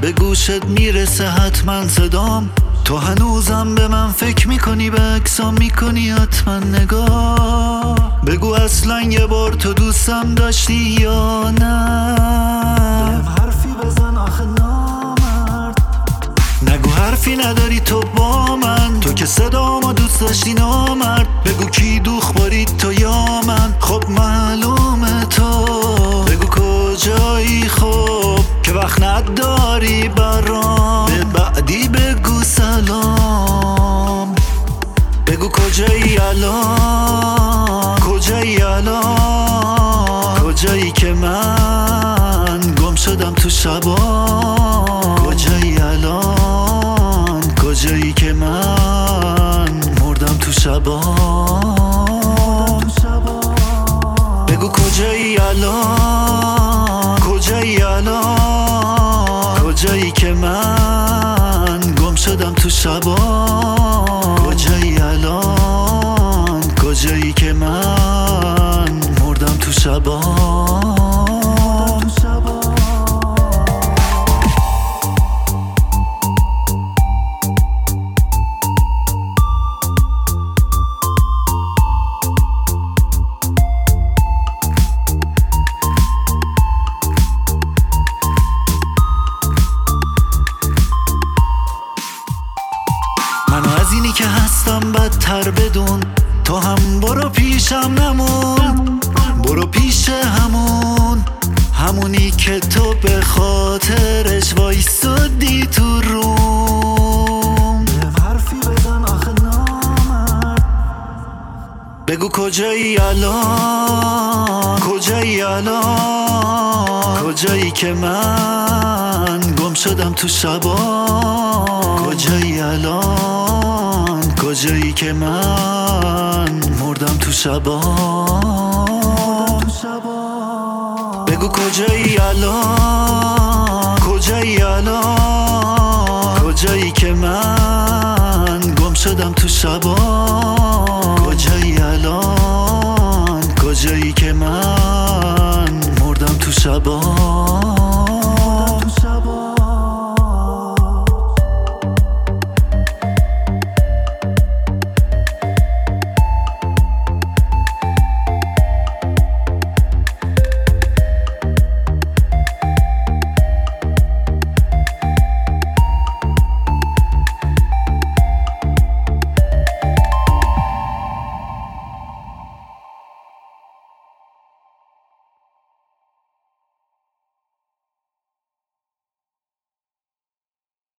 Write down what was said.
به گوشت میرسه حتما صدام. تو هنوزم به من فکر میکنی، به عکسام میکنی حتما نگاه. بگو اصلا یه بار تو دوستم داشتی یا نه؟ بهم حرفی بزن آخه نامرد. نگو حرفی نداری تو با من، تو که صدامو دوست داشتی نامرد. بگو کی دوخ بارید تو یا من؟ خب معلومه تو. بگو کجایی خب که وقت نداری برام، به بعدی بگو سلام. بگو کجایی الان، کجایی الان، کجایی که من گم شدم تو شبا. کجایی الان، کجایی که من مردم تو شبا. بگو کجایی الان، کجایی الان، کجایی که من گم شدم تو شبا. کجایی الان، کجایی که من مردم تو شبا. منو از اینی که هستم بدتر بدون، تو هم برو پیشم نمون. برو پیش همونی که تو به خاطرش وایستادی تو روم. حرفی بزن آخه نامرد. بگو کجایی الان، کجایی الان، کجایی که من گم شدم تو شبا. کجایی الان، کجایی که من مردم تو شبا. بگو کجایی الان، کجایی الان، کجایی که من گم شدم تو شبا.